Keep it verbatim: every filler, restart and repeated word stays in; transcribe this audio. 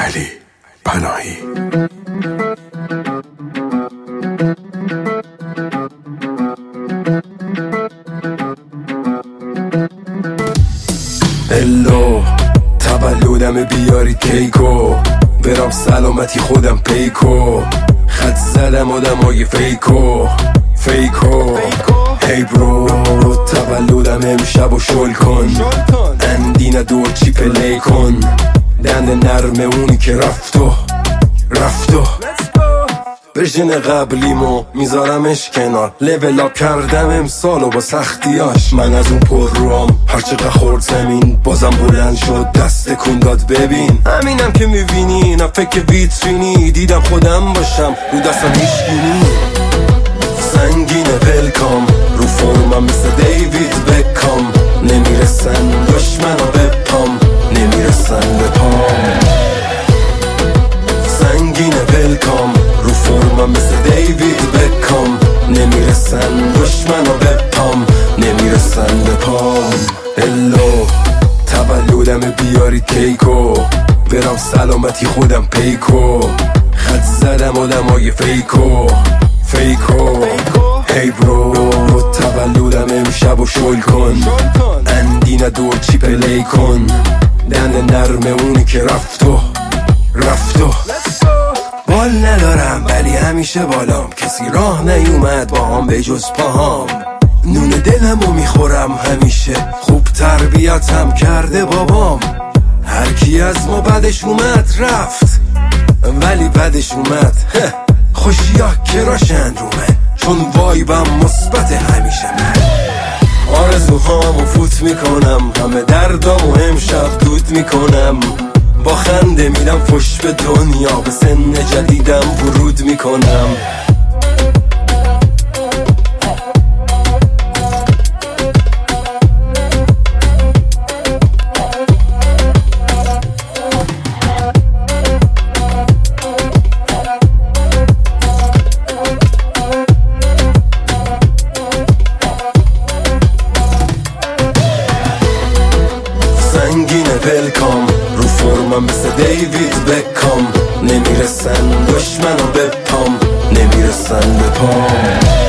علی پناهی. الو تولدم بیاری کیکو، برام سلامتی خودم پیکو، خط زدم آدمای فیکو فیکو. هی برو تولدم امشب و شل کن، اندینه دور چی پلی کن، دند نرمه اونی که رفتو رفتو. ورژن قبلیمو میذارمش کنار، لیول اپ کردم امسال و با سختیاش. من از اون پر روام هرچقدر خورد زمین بازم بلند شد، دست کن داد ببین. همینم که میبینی نه فکر ویترینی، دیدم خودم باشم رو دستم هیشگینی. سنگینه ولکام رو فرمم مثل دیوید بکام، نمیرسن دشمنا به پام، نمیرسن به پام. سنگینه ولکام رو فرمم مثل دیوید بکام، نمیرسن دشمنا به پام، نمیرسن به پام. الو تولدم بیاری کیکو، برام سلامتی خودم پیکو، خط زدم آدمای فیکو فیکو. هی برو تولدم امشب و شل کن، اندینه دور چی پلی کن، دند نرمه اونی که رفتو رفتو. بال ندارم ولی همیشه بالام، کسی راه نیومد با هم به جز پاهام. نون دلمو میخورم همیشه، خوب تربیتم کرده بابام. هر کی از ما بدش اومد رفت، ولی بدش اومد خوشیا کراشن رو من، چون وایبم مثبت همیشه. من آرزوهامو فوت میکنم، همه دردامو امشب دود میکنم. با خنده میدم فش به دنیا، به سن جدیدم ورود میکنم. سنگینه ولکام رو فرمم مثل دیوید بکام، نمیرسن دشمنا به پام، نمیرسن به پام.